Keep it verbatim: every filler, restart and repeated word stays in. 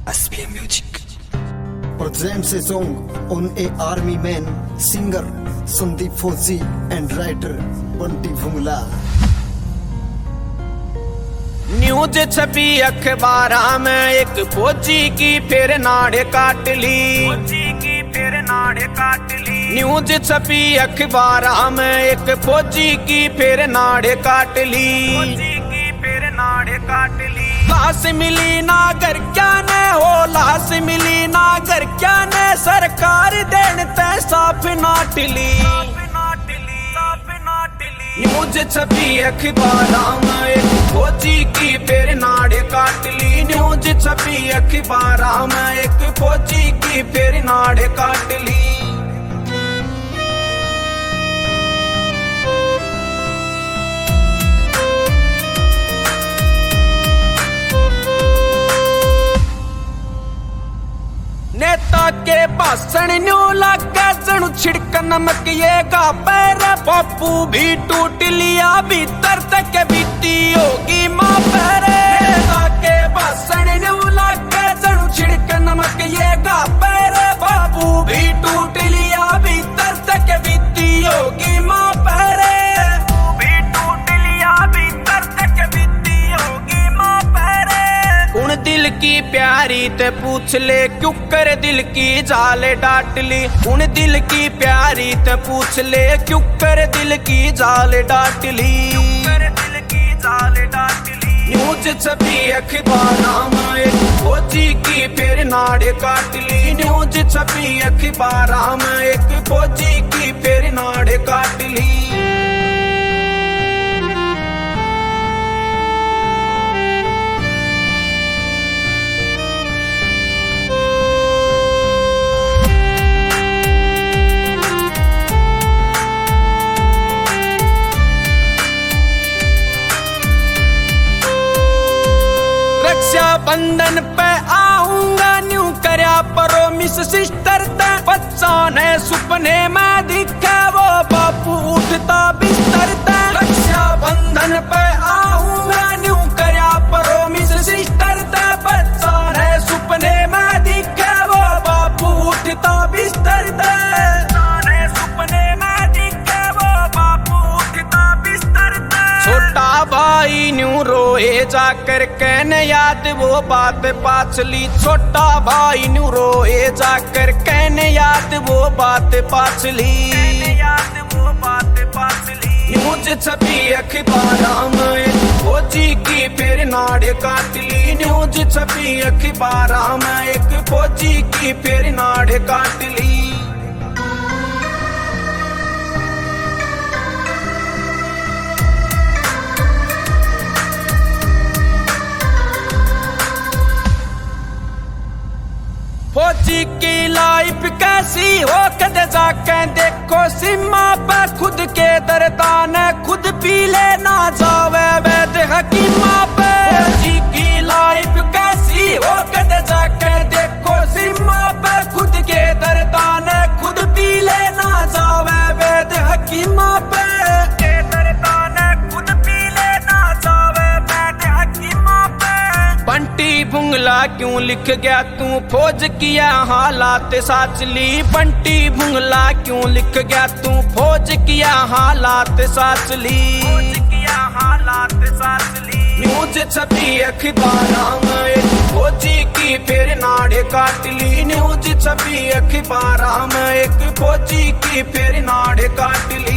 S B M Music presents a song on a army man, singer Sandeep Fauzi and writer Bunty Bhungla। News छपी अखबार में एक फौजी की फिर नाड़े काट ली फौजी की फिर नाड़े काट ली न्यूज छपी अखबार में एक फौजी की फिर नाड़े काट ली फौजी की फिर नाड़े काट ली लाश मिली नागर क्या ने हो लाश मिली नागर क्या ने सरकार देन ते साफ नाट ली न्यूज छपी अखबार में एक फौजी की फिर नाड़े काट ली न्यूज छपी अखबार में एक फौजी की फिर नाड़े काट ली। नेता के भाषण न्यू लागे जणु छिड़क नमक ये गा पैर पप्पू भी टूट लिया भीतर तक बीती होगी माँ पैर नेता के भाषण न्यू लागे जणु छिड़क नमक ये गा पैर पप्पू भी टूट लिया भीतर तक बीती होगी माँ पैर भी टूट लिया भीतर तक बीती होगी माँ पैर उन दिल की प्यारी ते पूछ ले क्यों कर दिल की जाल डाट ली उन दिल की प्यारी ते पूछ ले क्यों कर दिल की जाल डाट ली दिल की जाल डाट ली न्यूज छपी अखबार में एक फौजी की फिर नाड़े काट ली न्यूज छपी अखबार में एक फौजी की फिर नाड़े काट ली। बंधन पे आऊंगा न्यू करया प्रोमिस सिस्टर ते बच्चा ने सुपने में दिखा वो बापू उठता बिस्तर ते रक्षा बंधन पे आऊंगा न्यू करया प्रोमिस सिस्टर ते बच्चा ने सुपने में दिखा वो बापू उठता बिस्तर ते सुपने में दिखा वो बापू उठता बिस्तर ते छोटा भाई न्यू रोए जाकर कहने याद वो बात पाछली छोटा भाई न्यू रोए जाकर कहने याद वो बात पाछली याद वो बात पाछली न्यूज छपी अखबार में फौजी की फिर नाड़े काट ली न्यूज छपी अखबार में एक फौजी की फिर नाड़े काट ली। फौजी की लाइफ कैसी हो कदे जाके देखो सीमा पे खुद के दर्दान खुद पी लेना जावे वैद हकीमा पे फौजी की लाइफ कैसी हो कदे जाके देखो सीमा पे खुद के दर्दान खुद पी लेना जावे वैद हकीमा पे बंटी भुंगला क्यों लिख गया तू फौज किया हालात साचली बंटी भुंगला क्यों लिख गया तू फौज किया हालात साचली किया हालात साचली न्यूज छपी अखबार में फौजी की फिर नाड़े काट ली न्यूज छपी अखबार में एक फौजी की फिर नाड़े काट ली।